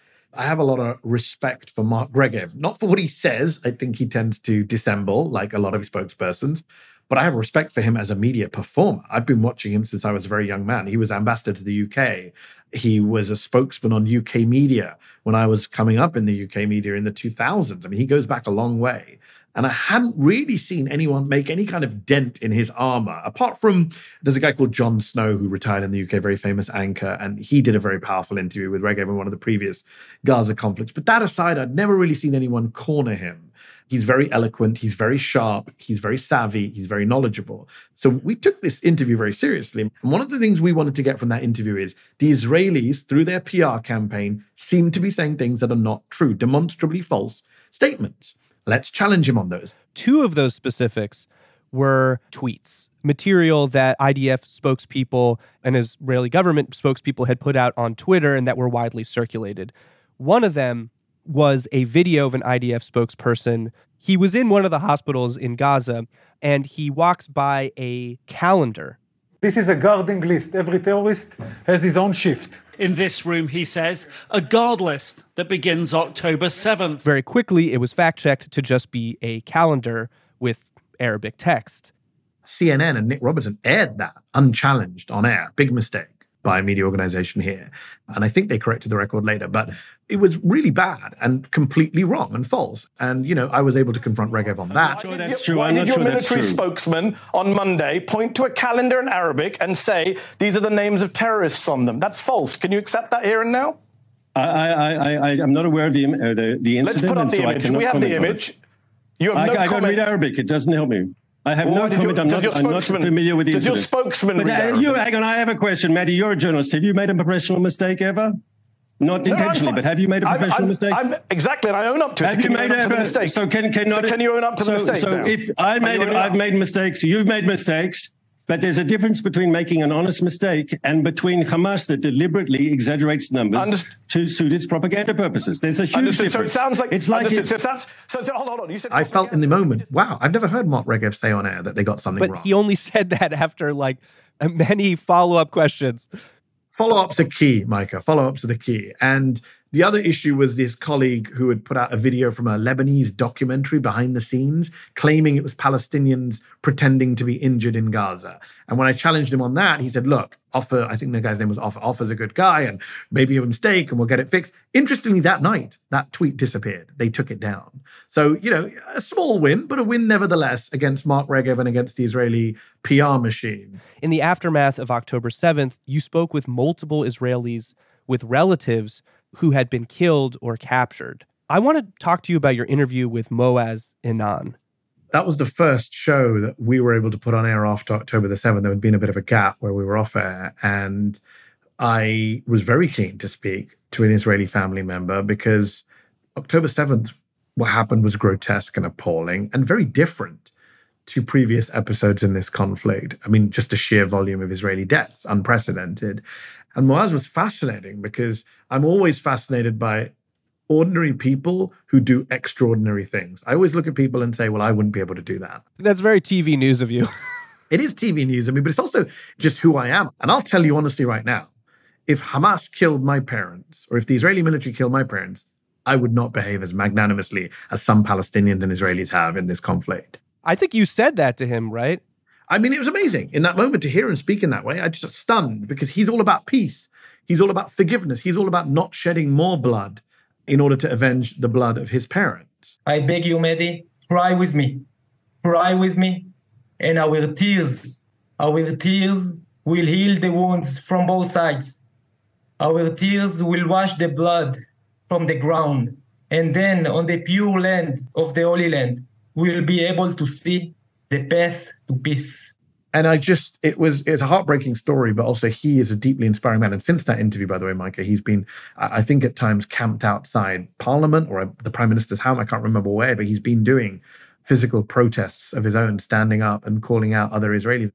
I have a lot of respect for Mark Regev, not for what he says. I think he tends to dissemble like a lot of his spokespersons, but I have respect for him as a media performer. I've been watching him since I was a very young man. He was ambassador to the UK. He was a spokesman on UK media when I was coming up in the UK media in the 2000s. I mean, he goes back a long way. And I hadn't really seen anyone make any kind of dent in his armor, apart from there's a guy called Jon Snow who retired in the UK, very famous anchor, and he did a very powerful interview with Regev in one of the previous Gaza conflicts. But that aside, I'd never really seen anyone corner him. He's very eloquent, he's very sharp, he's very savvy, he's very knowledgeable. So we took this interview very seriously. And one of the things we wanted to get from that interview is the Israelis, through their PR campaign, seem to be saying things that are not true, demonstrably false statements. Let's challenge him on those. Two of those specifics were tweets, material that IDF spokespeople and Israeli government spokespeople had put out on Twitter and that were widely circulated. One of them was a video of an IDF spokesperson. He was in one of the hospitals in Gaza, and he walks by a calendar. This is a guarding list. Every terrorist has his own shift. In this room, he says, a guard list that begins October 7th. Very quickly, it was fact-checked to just be a calendar with Arabic text. CNN and Nick Robertson aired that unchallenged on air. Big mistake by a media organization here. And I think they corrected the record later. But it was really bad and completely wrong and false. And, I was able to confront Regev on that. Sure that's true. Why did your military spokesman on Monday point to a calendar in Arabic and say, these are the names of terrorists on them? That's false. Can you accept that here and now? I'm not aware of the incident. Let's put up the image. We have the image. You have no comment. I can't read Arabic. It doesn't help me. I have no comment. I'm not familiar with the incident. Does your spokesman read Arabic? Hang on, I have a question. Maddie, you're a journalist. Have you made a professional mistake ever? Not intentionally, but have you made a professional mistake? Exactly, and I own up to it. Have you made a mistake? So can you own up to the mistake? So if I've made mistakes, you've made mistakes, but there's a difference between making an honest mistake and between Hamas that deliberately exaggerates numbers to suit its propaganda purposes. There's a huge difference. So it sounds like it's like hold on. You said I felt in the moment, wow, I've never heard Mark Regev say on air that they got something wrong. But he only said that after many follow-up questions. Follow-ups are key, Micah. Follow-ups are the key. And the other issue was this colleague who had put out a video from a Lebanese documentary behind the scenes, claiming it was Palestinians pretending to be injured in Gaza. And when I challenged him on that, he said, look, Offer, I think the guy's name was Offer. Offer's a good guy, and maybe a mistake, and we'll get it fixed. Interestingly, that night, that tweet disappeared. They took it down. So, a small win, but a win nevertheless against Mark Regev and against the Israeli PR machine. In the aftermath of October 7th, you spoke with multiple Israelis with relatives who had been killed or captured. I want to talk to you about your interview with Moaz Inan. That was the first show that we were able to put on air after October the 7th. There had been a bit of a gap where we were off air. And I was very keen to speak to an Israeli family member because October 7th, what happened was grotesque and appalling and very different to previous episodes in this conflict. I mean, just the sheer volume of Israeli deaths, unprecedented. And Moaz was fascinating because I'm always fascinated by ordinary people who do extraordinary things. I always look at people and say, well, I wouldn't be able to do that. That's very TV news of you. It is TV news of me, but it's also just who I am. And I'll tell you honestly right now, if Hamas killed my parents, or if the Israeli military killed my parents, I would not behave as magnanimously as some Palestinians and Israelis have in this conflict. I think you said that to him, right? I mean, it was amazing in that moment to hear him speak in that way. I just stunned because he's all about peace. He's all about forgiveness. He's all about not shedding more blood in order to avenge the blood of his parents. I beg you, Mehdi, cry with me. Cry with me. And our tears will heal the wounds from both sides. Our tears will wash the blood from the ground. And then on the pure land of the Holy Land, we'll be able to see the path to peace. And it's a heartbreaking story, but also he is a deeply inspiring man. And since that interview, by the way, Micah, he's been, I think at times, camped outside Parliament or the Prime Minister's home. I can't remember where, but he's been doing physical protests of his own, standing up and calling out other Israelis.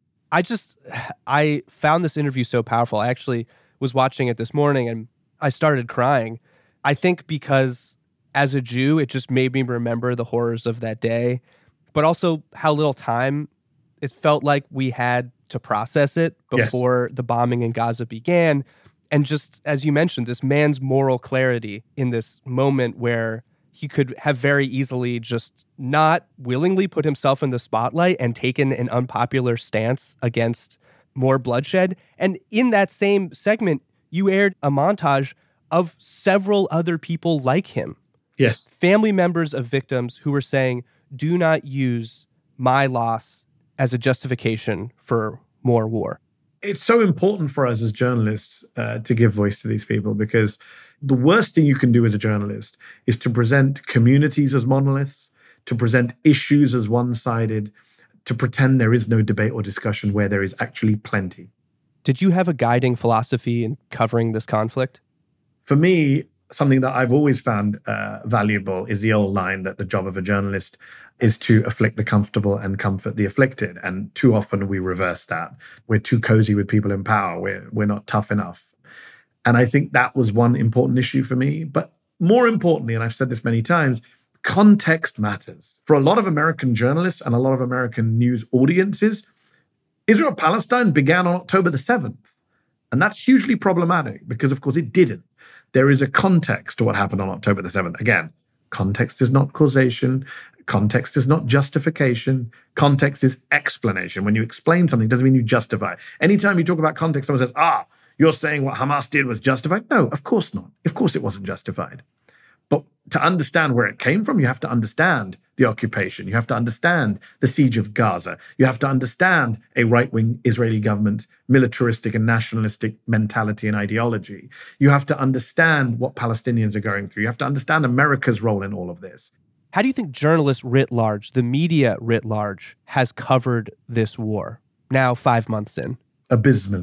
I found this interview so powerful. I actually was watching it this morning and I started crying. I think because as a Jew, it just made me remember the horrors of that day, but also how little time it felt like we had to process it before the bombing in Gaza began. And just, as you mentioned, this man's moral clarity in this moment where he could have very easily just not willingly put himself in the spotlight and taken an unpopular stance against more bloodshed. And in that same segment, you aired a montage of several other people like him. Yes. Family members of victims who were saying, do not use my loss as a justification for more war. It's so important for us as journalists to give voice to these people, because the worst thing you can do as a journalist is to present communities as monoliths, to present issues as one-sided, to pretend there is no debate or discussion where there is actually plenty. Did you have a guiding philosophy in covering this conflict? For me, something that I've always found valuable is the old line that the job of a journalist is to afflict the comfortable and comfort the afflicted. And too often we reverse that. We're too cozy with people in power. We're not tough enough. And I think that was one important issue for me. But more importantly, and I've said this many times, context matters. For a lot of American journalists and a lot of American news audiences, Israel-Palestine began on October the 7th. And that's hugely problematic because, of course, it didn't. There is a context to what happened on October the 7th. Again, context is not causation. Context is not justification. Context is explanation. When you explain something, it doesn't mean you justify. Anytime you talk about context, someone says, you're saying what Hamas did was justified? No, of course not. Of course it wasn't justified. But to understand where it came from, you have to understand the occupation. You have to understand the siege of Gaza. You have to understand a right-wing Israeli government's militaristic and nationalistic mentality and ideology. You have to understand what Palestinians are going through. You have to understand America's role in all of this. How do you think journalists writ large, the media writ large, has covered this war, now 5 months in? Abysmally.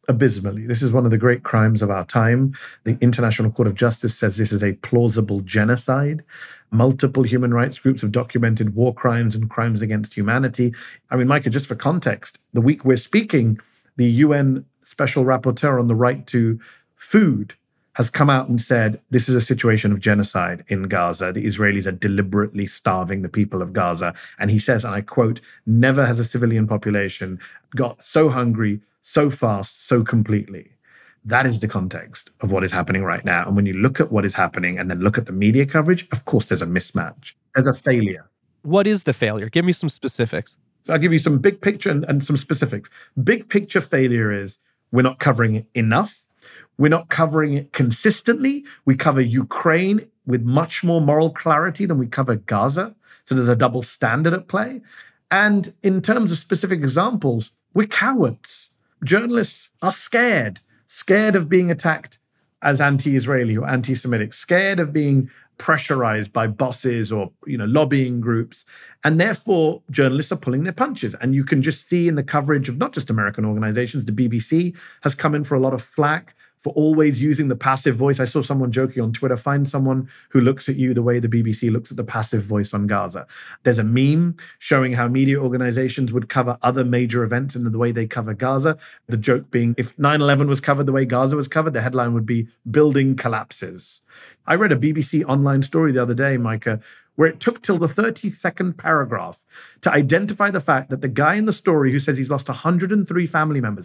abysmally. This is one of the great crimes of our time. The International Court of Justice says this is a plausible genocide. Multiple human rights groups have documented war crimes and crimes against humanity. I mean, Micah, just for context, the week we're speaking, the UN Special Rapporteur on the Right to Food has come out and said this is a situation of genocide in Gaza. The Israelis are deliberately starving the people of Gaza. And he says, and I quote, never has a civilian population got so hungry, so fast, so completely. That is the context of what is happening right now. And when you look at what is happening and then look at the media coverage, of course, there's a mismatch. There's a failure. What is the failure? Give me some specifics. So I'll give you some big picture and some specifics. Big picture failure is we're not covering it enough. We're not covering it consistently. We cover Ukraine with much more moral clarity than we cover Gaza. So there's a double standard at play. And in terms of specific examples, we're cowards. Journalists are scared of being attacked as anti-Israeli or anti-Semitic, scared of being pressurized by bosses or, lobbying groups. And therefore, journalists are pulling their punches. And you can just see in the coverage of not just American organizations, the BBC has come in for a lot of flack for always using the passive voice. I saw someone joking on Twitter, find someone who looks at you the way the BBC looks at the passive voice on Gaza. There's a meme showing how media organizations would cover other major events in the way they cover Gaza. The joke being, if 9/11 was covered the way Gaza was covered, the headline would be, building collapses. I read a BBC online story the other day, Micah, where it took till the 32nd paragraph to identify the fact that the guy in the story who says he's lost 103 family members,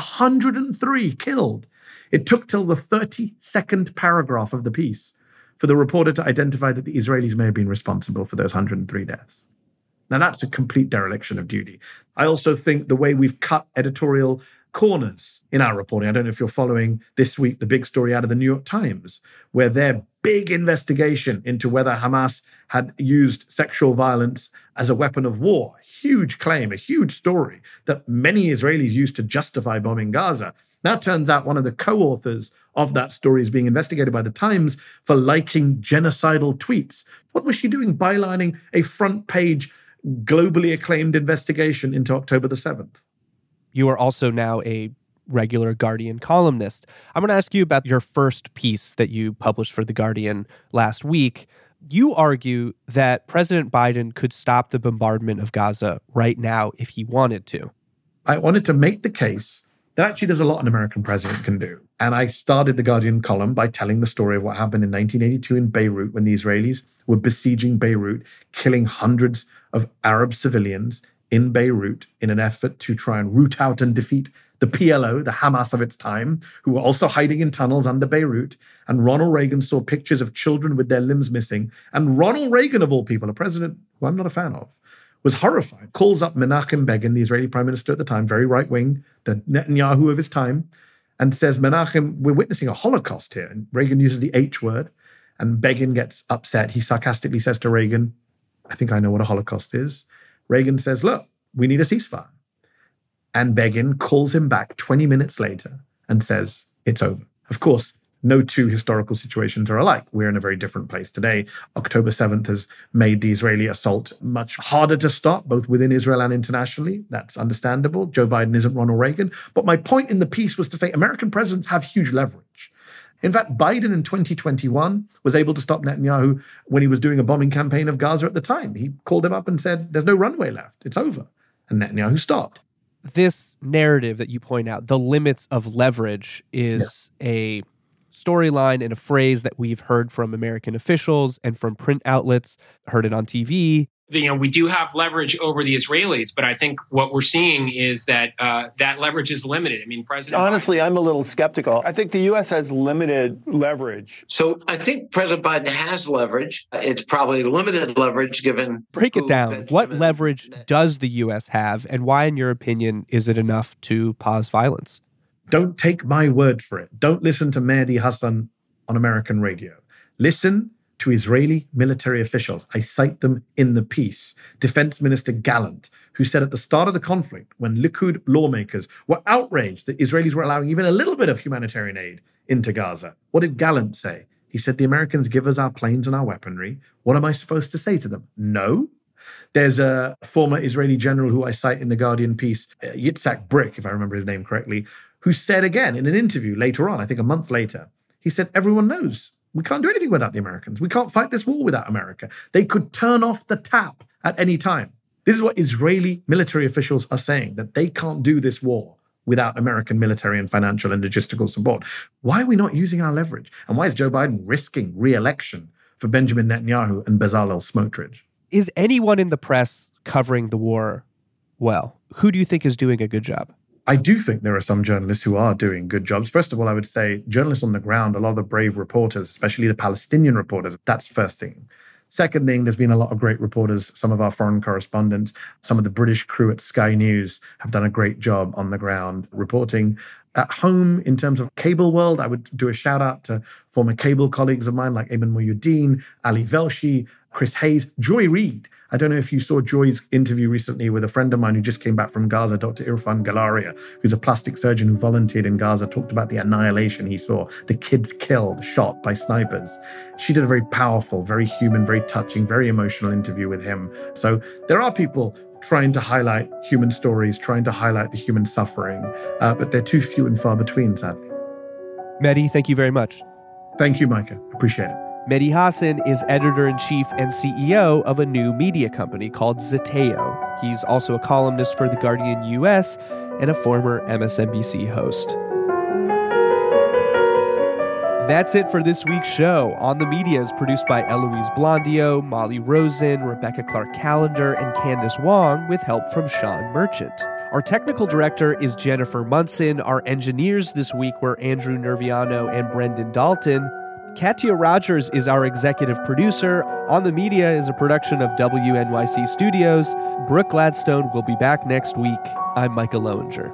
103 killed, it took till the 32nd paragraph of the piece for the reporter to identify that the Israelis may have been responsible for those 103 deaths. Now, that's a complete dereliction of duty. I also think the way we've cut editorial corners in our reporting, I don't know if you're following this week, the big story out of the New York Times, where their big investigation into whether Hamas had used sexual violence as a weapon of war, huge claim, a huge story that many Israelis used to justify bombing Gaza. Now turns out one of the co-authors of that story is being investigated by the Times for liking genocidal tweets. What was she doing bylining a front page, globally acclaimed investigation into October the 7th? You are also now a regular Guardian columnist. I'm going to ask you about your first piece that you published for The Guardian last week. You argue that President Biden could stop the bombardment of Gaza right now if he wanted to. I wanted to make the case that actually there's a lot an American president can do. And I started the Guardian column by telling the story of what happened in 1982 in Beirut when the Israelis were besieging Beirut, killing hundreds of Arab civilians in Beirut in an effort to try and root out and defeat the PLO, the Hamas of its time, who were also hiding in tunnels under Beirut. And Ronald Reagan saw pictures of children with their limbs missing. And Ronald Reagan, of all people, a president who I'm not a fan of, was horrified, calls up Menachem Begin, the Israeli prime minister at the time, very right-wing, the Netanyahu of his time, and says, Menachem, we're witnessing a Holocaust here. And Reagan uses the H word, and Begin gets upset. He sarcastically says to Reagan, I think I know what a Holocaust is. Reagan says, look, we need a ceasefire. And Begin calls him back 20 minutes later and says, it's over. Of course, no two historical situations are alike. We're in a very different place today. October 7th has made the Israeli assault much harder to stop, both within Israel and internationally. That's understandable. Joe Biden isn't Ronald Reagan. But my point in the piece was to say American presidents have huge leverage. In fact, Biden in 2021 was able to stop Netanyahu when he was doing a bombing campaign of Gaza at the time. He called him up and said, there's no runway left. It's over. And Netanyahu stopped. This narrative that you point out, the limits of leverage, is a storyline and a phrase that we've heard from American officials and from print outlets, heard it on TV. We do have leverage over the Israelis, but I think what we're seeing is that that leverage is limited. I mean, Honestly, I'm a little skeptical. I think the U.S. has limited leverage. So I think President Biden has leverage. It's probably limited leverage given... Break it down. What leverage does the U.S. have, and why, in your opinion, is it enough to pause violence? Don't take my word for it. Don't listen to Mehdi Hassan on American radio. Listen to Israeli military officials. I cite them in the piece. Defense Minister Gallant, who said at the start of the conflict, when Likud lawmakers were outraged that Israelis were allowing even a little bit of humanitarian aid into Gaza, what did Gallant say? He said, the Americans give us our planes and our weaponry. What am I supposed to say to them? No. There's a former Israeli general who I cite in the Guardian piece, Yitzhak Brick, if I remember his name correctly, who said again in an interview later on, I think a month later, he said, everyone knows we can't do anything without the Americans. We can't fight this war without America. They could turn off the tap at any time. This is what Israeli military officials are saying, that they can't do this war without American military and financial and logistical support. Why are we not using our leverage? And why is Joe Biden risking re-election for Benjamin Netanyahu and Bezalel Smotrich? Is anyone in the press covering the war well? Who do you think is doing a good job? I do think there are some journalists who are doing good jobs. First of all, I would say journalists on the ground, a lot of the brave reporters, especially the Palestinian reporters, that's first thing. Second thing, there's been a lot of great reporters, some of our foreign correspondents, some of the British crew at Sky News have done a great job on the ground reporting. At home, in terms of cable world, I would do a shout out to former cable colleagues of mine like Ayman Mohyeldin, Ali Velshi, Chris Hayes, Joy Reid. I don't know if you saw Joy's interview recently with a friend of mine who just came back from Gaza, Dr. Irfan Galaria, who's a plastic surgeon who volunteered in Gaza, talked about the annihilation he saw, the kids killed, shot by snipers. She did a very powerful, very human, very touching, very emotional interview with him. So there are people trying to highlight human stories, trying to highlight the human suffering, but they're too few and far between, sadly. Mehdi, thank you very much. Thank you, Micah. Appreciate it. Mehdi Hasan is editor-in-chief and CEO of a new media company called Zeteo. He's also a columnist for The Guardian US and a former MSNBC host. That's it for this week's show. On the Media is produced by Eloise Blondio, Molly Rosen, Rebecca Clark-Callender, and Candace Wong, with help from Sean Merchant. Our technical director is Jennifer Munson. Our engineers this week were Andrew Nerviano and Brendan Dalton. Katia Rogers is our executive producer. On the Media is a production of WNYC Studios. Brooke Gladstone will be back next week. I'm Micah Loewinger.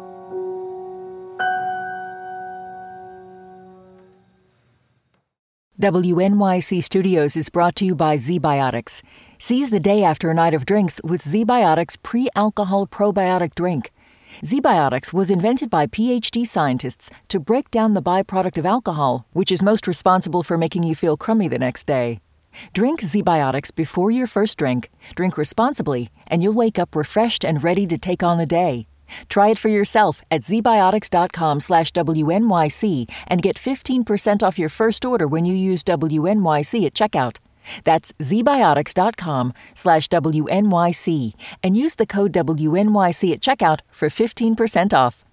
WNYC Studios is brought to you by ZBiotics. Seize the day after a night of drinks with ZBiotics pre-alcohol probiotic drink. ZBiotics was invented by PhD scientists to break down the byproduct of alcohol, which is most responsible for making you feel crummy the next day. Drink ZBiotics before your first drink, drink responsibly, and you'll wake up refreshed and ready to take on the day. Try it for yourself at zbiotics.com/WNYC and get 15% off your first order when you use WNYC at checkout. That's zbiotics.com/WNYC and use the code WNYC at checkout for 15% off.